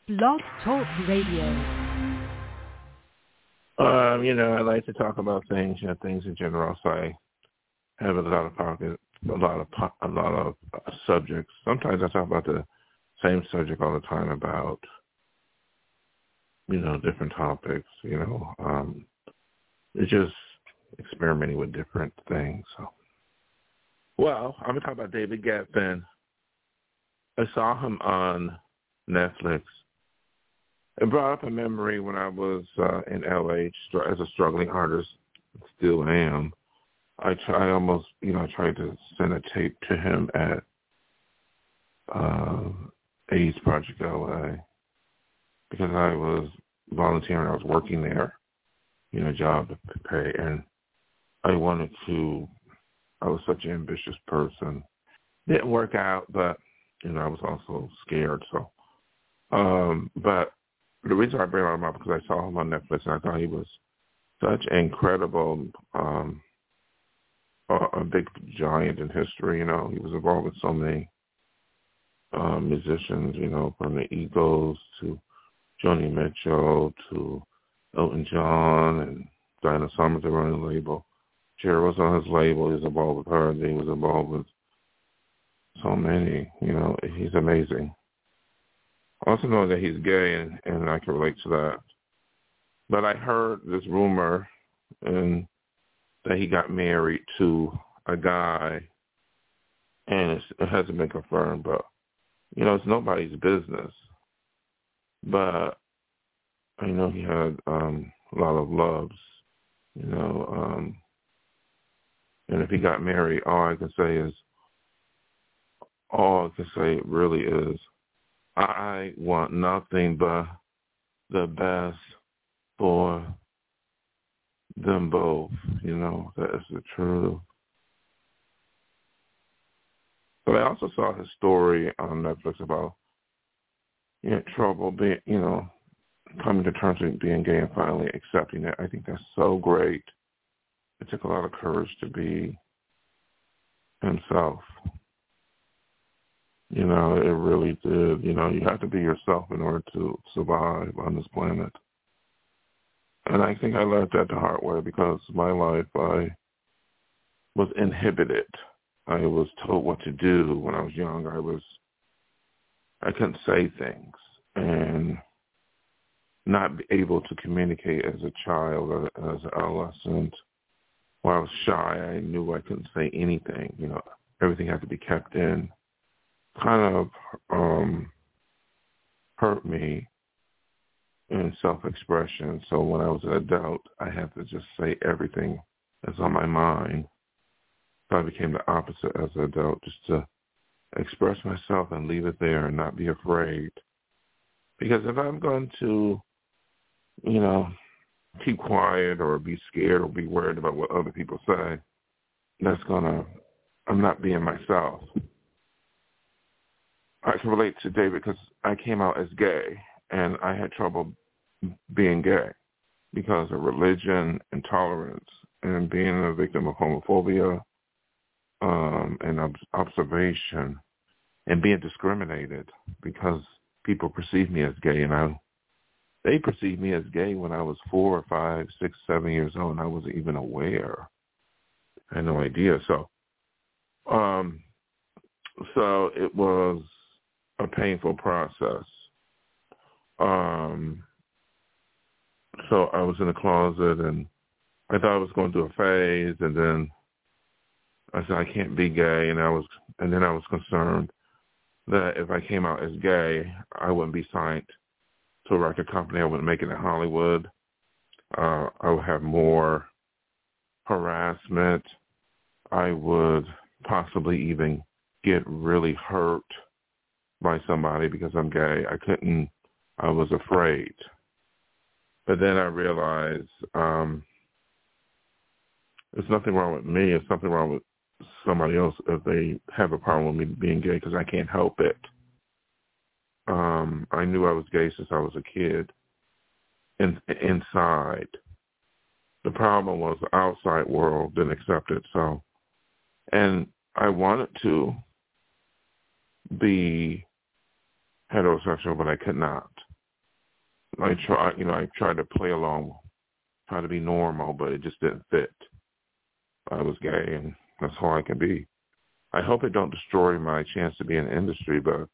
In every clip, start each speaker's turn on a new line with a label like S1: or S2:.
S1: Blog Talk Radio.
S2: I like to talk about things, things in general. So I have a lot of subjects. Sometimes I talk about the same subject all the time about, different topics. It's just experimenting with different things. So, I'm gonna talk about David Geffen. I saw him on Netflix. It brought up a memory when I was in LA as a struggling artist, still am. I tried to send a tape to him at AIDS Project LA because I was volunteering. I was working there, job to pay, and I was such an ambitious person. Didn't work out, but, I was also scared. So, but the reason I bring him up because I saw him on Netflix and I thought he was such an incredible, a big giant in history. He was involved with so many musicians, from the Eagles to Joni Mitchell to Elton John and Dinah Summers that were on the label. Cher was on his label. He was involved with her. And he was involved with so many. He's amazing. I also know that he's gay, and I can relate to that. But I heard this rumor that he got married to a guy, and it hasn't been confirmed, but, it's nobody's business. But I know he had a lot of loves, and if he got married, all I can say really is, I want nothing but the best for them both. That is the truth. But I also saw his story on Netflix about trouble being, coming to terms with being gay and finally accepting it. I think that's so great. It took a lot of courage to be himself. It really did. You have to be yourself in order to survive on this planet. And I think I learned that the hard way because my life, I was inhibited. I was told what to do when I was young. I couldn't say things and not be able to communicate as a child or as an adolescent. When I was shy, I knew I couldn't say anything. Everything had to be kept in. Kind of hurt me in self-expression. So when I was an adult, I had to just say everything that's on my mind. So I became the opposite as an adult, just to express myself and leave it there and not be afraid. Because if I'm going to, keep quiet or be scared or be worried about what other people say, I'm not being myself. I can relate to David because I came out as gay, and I had trouble being gay because of religion, intolerance, and being a victim of homophobia and observation, and being discriminated because people perceive me as gay, and they perceived me as gay when I was 4 or 5, 6, 7 years old, and I wasn't even aware. I had no idea. So it was a painful process. So I was in the closet, and I thought I was going through a phase, and then I said I can't be gay, and then I was concerned that if I came out as gay, I wouldn't be signed to a record company. I wouldn't make it in Hollywood. I would have more harassment. I would possibly even get really hurt by somebody because I'm gay. I was afraid. But then I realized there's nothing wrong with me. It's something wrong with somebody else if they have a problem with me being gay because I can't help it. I knew I was gay since I was a kid inside. The problem was the outside world didn't accept it. So, and I wanted to be heterosexual, but I could not. I tried to play along, try to be normal, but it just didn't fit. I was gay, and that's all I can be. I hope it don't destroy my chance to be in the industry, but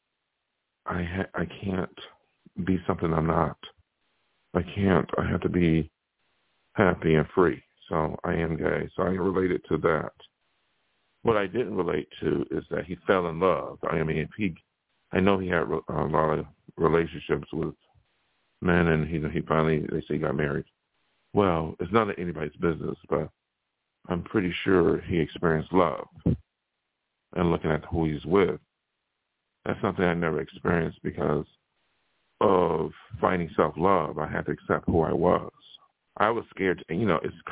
S2: I can't be something I'm not. I can't. I have to be happy and free. So I am gay. So I related to that. What I didn't relate to is that he fell in love. I mean, I know he had a lot of relationships with men, and he finally, they say, he got married. Well, it's none of anybody's business, but I'm pretty sure he experienced love. And looking at who he's with, that's something I never experienced because of finding self-love. I had to accept who I was. I was scared. It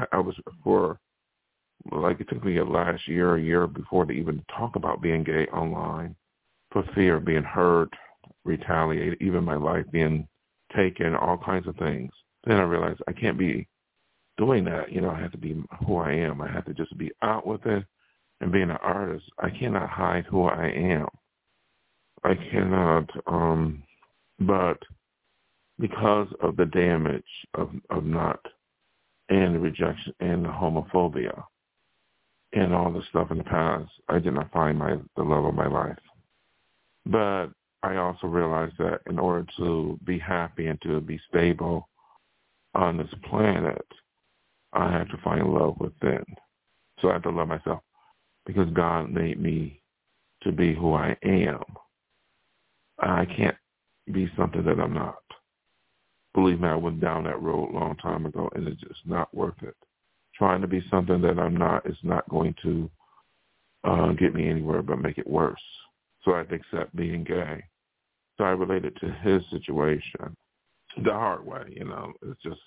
S2: took me a year before to even talk about being gay online for fear of being hurt, retaliated, even my life being taken, all kinds of things. Then I realized I can't be doing that. I have to be who I am. I have to just be out with it. And being an artist, I cannot hide who I am. I cannot, but because of the damage of not, and the rejection and the homophobia and all the stuff in the past, I did not find the love of my life. But I also realized that in order to be happy and to be stable on this planet, I have to find love within. So I have to love myself because God made me to be who I am. I can't be something that I'm not. Believe me, I went down that road a long time ago, and it's just not worth it. Trying to be something that I'm not is not going to get me anywhere but make it worse. So I have to accept being gay. So I related to his situation the hard way, It's just,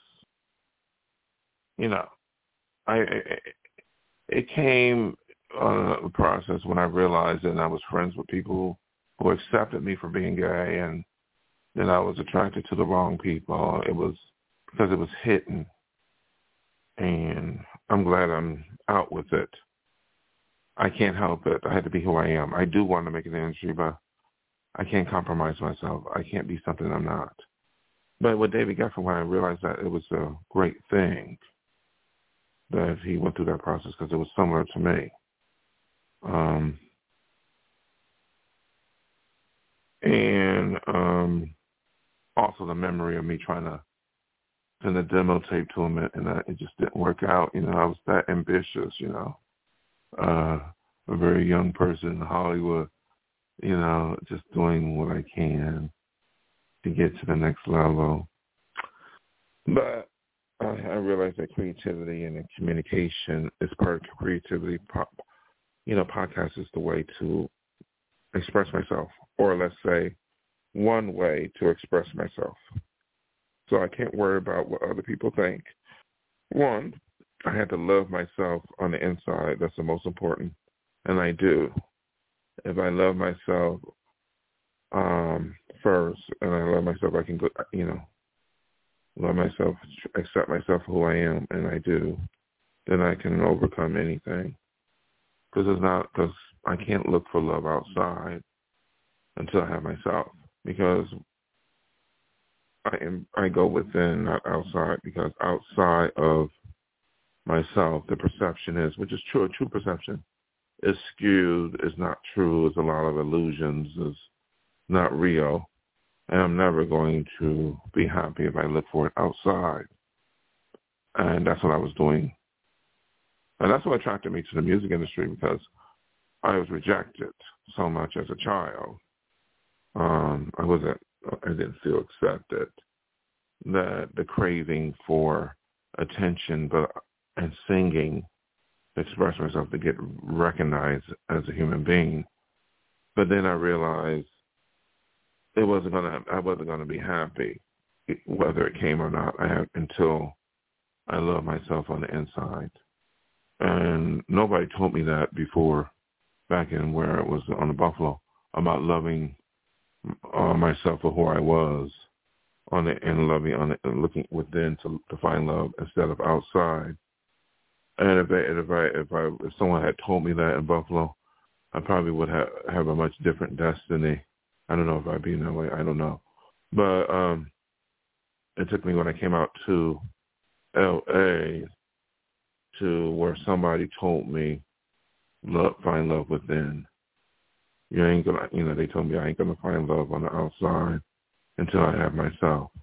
S2: it came a process when I realized that I was friends with people who accepted me for being gay, and then I was attracted to the wrong people. It was because it was hidden, and I'm glad I'm out with it. I can't help it. I had to be who I am. I do want to make it in the industry, but I can't compromise myself. I can't be something I'm not. But with David Geffen, when I realized that it was a great thing that he went through that process because it was similar to me. Also the memory of me trying to send a demo tape to him, and it just didn't work out. I was that ambitious, a very young person in Hollywood, just doing what I can to get to the next level. But I realized that creativity and communication is part of creativity. Podcast is the way to express myself, or let's say one way to express myself. So I can't worry about what other people think. One, I had to love myself on the inside. That's the most important, and I do. If I love myself first, and I love myself, I can go, love myself, accept myself for who I am, and I do, then I can overcome anything. Because I can't look for love outside until I have myself. Because I go within, not outside. Because outside of myself, the perception is, which is true, a true perception, is skewed, is not true, is a lot of illusions, is not real. And I'm never going to be happy if I look for it outside. And that's what I was doing. And that's what attracted me to the music industry, because I was rejected so much as a child. I didn't feel accepted. The craving for attention, and singing, to express myself, to get recognized as a human being. But then I realized I wasn't gonna be happy, whether it came or not. Until I loved myself on the inside. And nobody told me that before, back in where it was on the Buffalo, about loving myself for who I was, and looking within to find love instead of outside. And if someone had told me that in Buffalo, I probably would have a much different destiny. I don't know if I'd be in that way. I don't know, but it took me when I came out to L.A. to where somebody told me, find love within. You ain't gonna, they told me I ain't gonna find love on the outside until I have myself.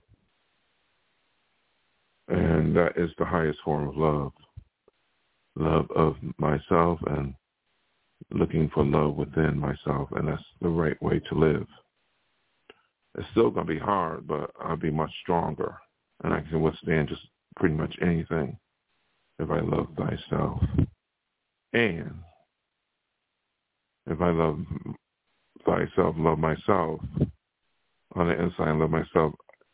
S2: And that is the highest form of love. Love of myself and looking for love within myself. And that's the right way to live. It's still going to be hard, but I'll be much stronger. And I can withstand just pretty much anything if I love thyself. And if I love thyself, love myself on the inside, love myself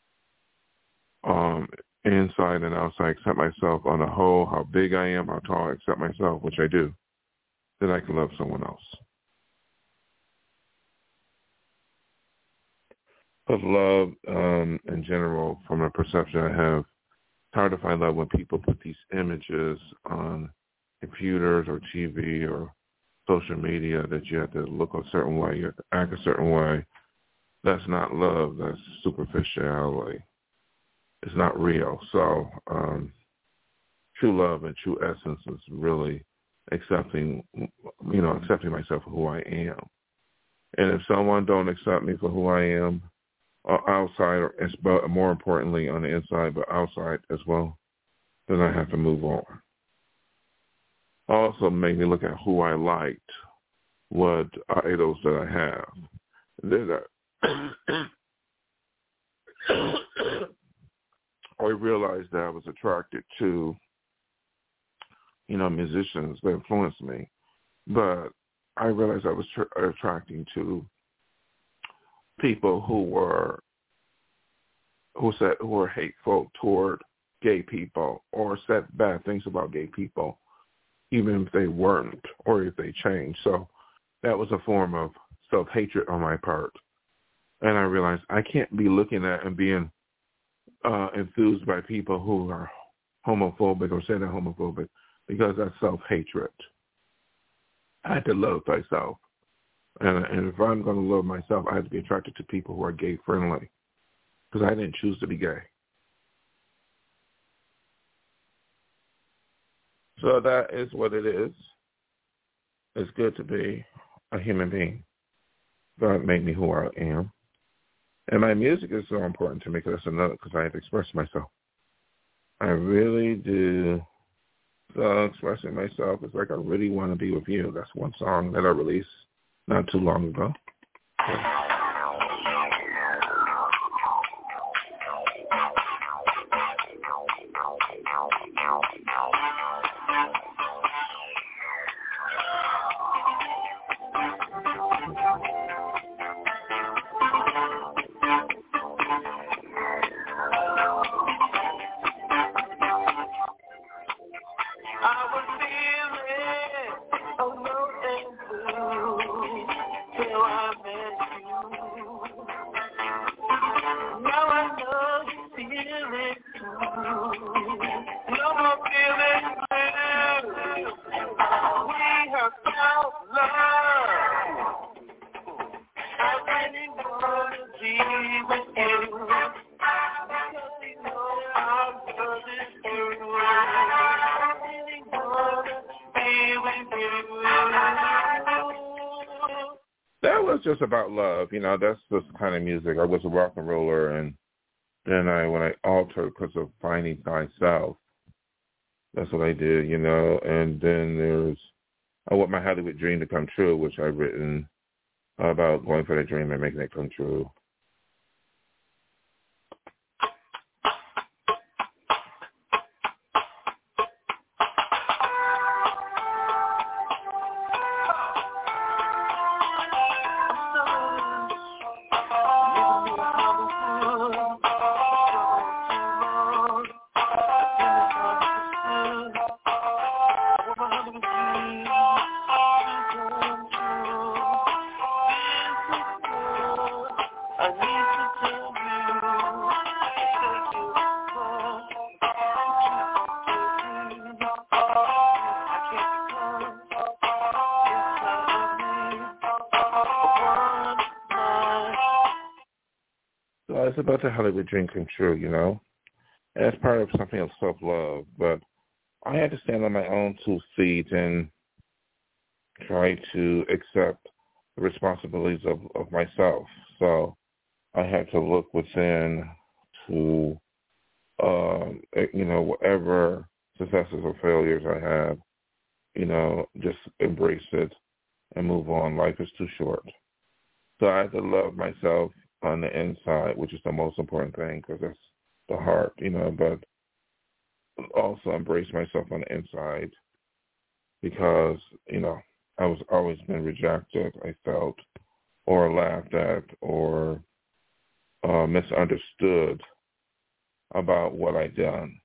S2: inside and outside, accept myself on the whole, how big I am, how tall I accept myself, which I do, then I can love someone else. But love, in general, from a perception I have, it's hard to find love when people put these images on computers or TV or social media that you have to look a certain way, you have to act a certain way. That's not love. That's superficiality. It's not real. So true love and true essence is really accepting myself for who I am. And if someone don't accept me for who I am, outside, but more importantly on the inside, but outside as well, then I have to move on. Also made me look at who I liked, what idols that I have. Then I realized that I was attracted to, musicians that influenced me. But I realized I was attracting to people who were hateful toward gay people or said bad things about gay people, even if they weren't or if they changed. So that was a form of self-hatred on my part. And I realized I can't be looking at and being enthused by people who are homophobic or say they're homophobic, because that's self-hatred. I had to love myself. And if I'm going to love myself, I have to be attracted to people who are gay-friendly, because I didn't choose to be gay. So that is what it is. It's good to be a human being. God made me who I am. And my music is so important to me because I have to express myself. I really do. So expressing myself is like I really want to be with you. That's one song that I released not too long ago. That was just about love, that's just the kind of music. I was a rock and roller, and then when I altered because of finding thyself, that's what I did, and then there's I want my Hollywood dream to come true, which I've written about going for that dream and making it come true. it's about the Hollywood dream come true, you know? And it's part of something of self-love. But I had to stand on my own 2 feet and try to accept the responsibilities of myself. So I had to look within to, whatever successes or failures I had, just embrace it and move on. Life is too short. So I had to love myself on the inside, which is the most important thing because that's the heart, but also embrace myself on the inside because, I was always been rejected, I felt, or laughed at or misunderstood about what I'd done.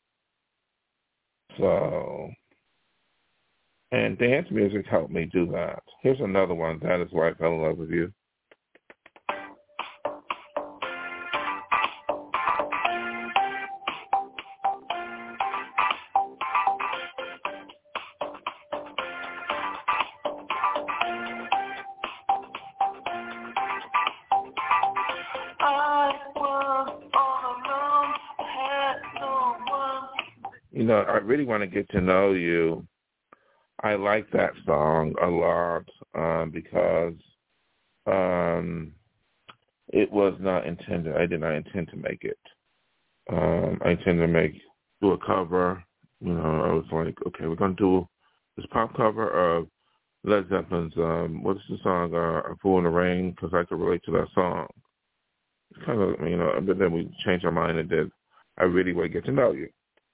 S2: So, and dance music helped me do that. Here's another one. That is why I fell in love with you. I really want to get to know you. I like that song a lot because it was not intended. I did not intend to make it. I intended to do a cover. I was like, okay, we're going to do this pop cover of Led Zeppelin's, what's the song, A Fool in the Rain, because I could relate to that song. It's kind of, but then we changed our mind and did I Really Want to Get to Know You.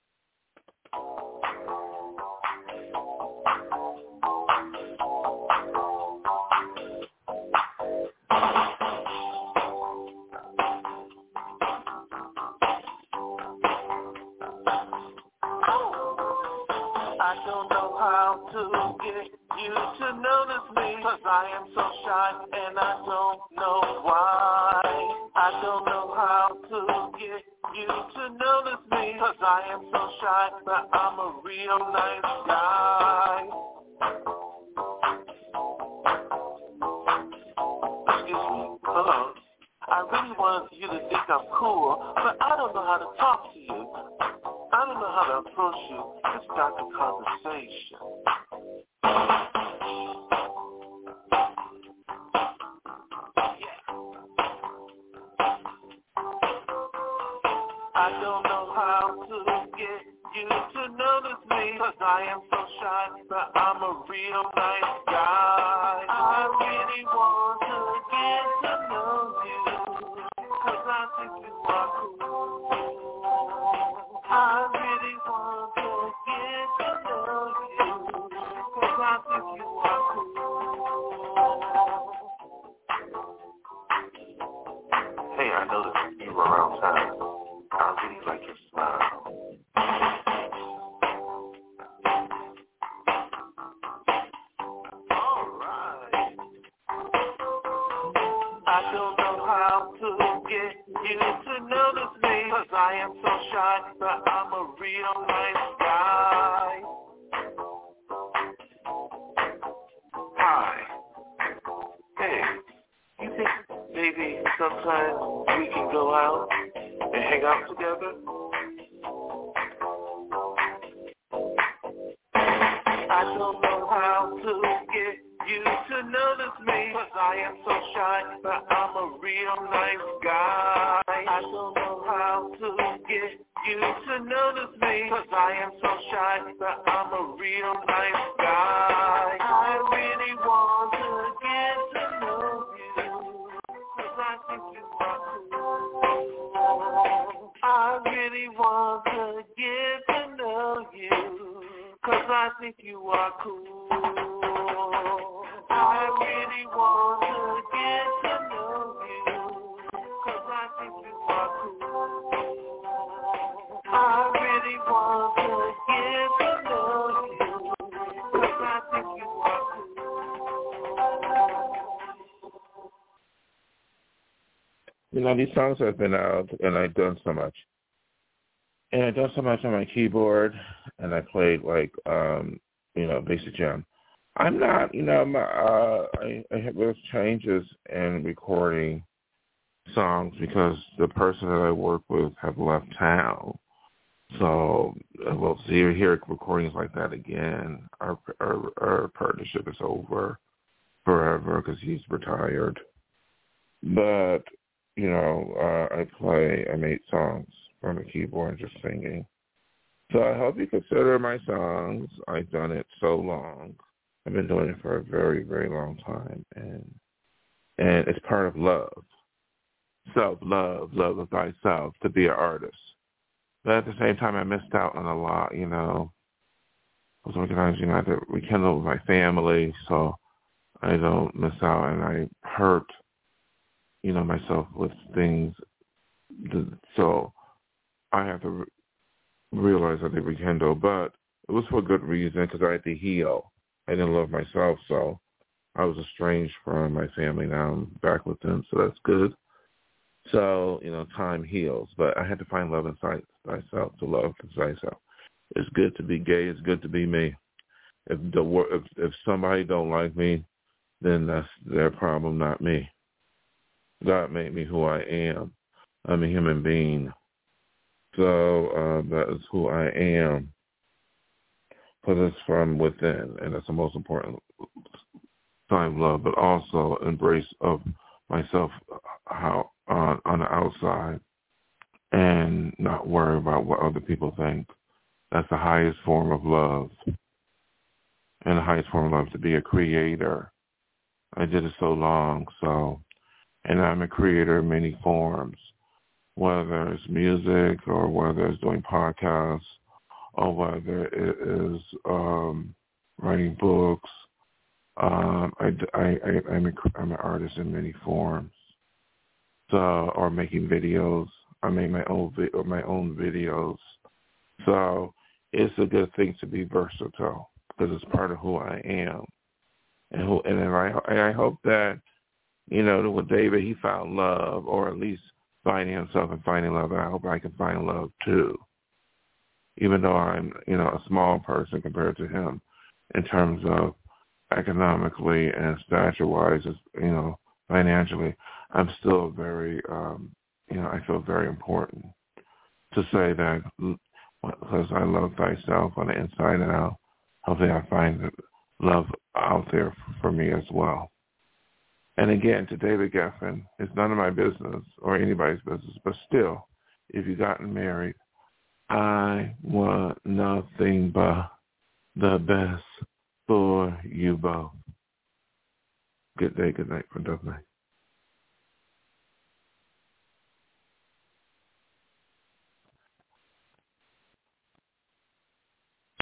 S2: These songs have been out, and I've done so much. And I've done so much on my keyboard, and I played, basic jam. I'm not, I have those changes in recording songs because the person that I work with have left town. So we'll see hear recordings like that again. Our partnership is over forever because he's retired. But I made songs on the keyboard and just singing. So I hope you consider my songs. I've done it so long. I've been doing it for a very, very long time, and it's part of love. Self-love, love of thyself, to be an artist. But at the same time, I missed out on a lot, I was organizing to rekindle with my family, so I don't miss out, and I hurt, myself with things. So I have to realize that they rekindle, but it was for a good reason because I had to heal. I didn't love myself, so I was estranged from my family. Now I'm back with them, so that's good. So, time heals, but I had to find love inside myself to love myself. It's good to be gay. It's good to be me. If somebody don't like me, then that's their problem, not me. God made me who I am. I'm a human being. So that is who I am. Because it's from within, and that's the most important time, love, but also embrace of myself how on the outside and not worry about what other people think. That's the highest form of love. And the highest form of love, to be a creator. I did it so long, and I'm a creator in many forms, whether it's music or whether it's doing podcasts or whether it is writing books. I'm an artist in many forms. Or making videos. I make my own videos. So it's a good thing to be versatile because it's part of who I am. And I hope that, with David, he found love, or at least finding himself and finding love. And I hope I can find love too, even though I'm, a small person compared to him in terms of economically and stature-wise, financially. I'm still very, I feel very important to say that because I love thyself on the inside and out. Hopefully I find love out there for me as well. And again, to David Geffen, it's none of my business or anybody's business, but still, if you've gotten married, I want nothing but the best for you both. Good day, good night, for Dove Night.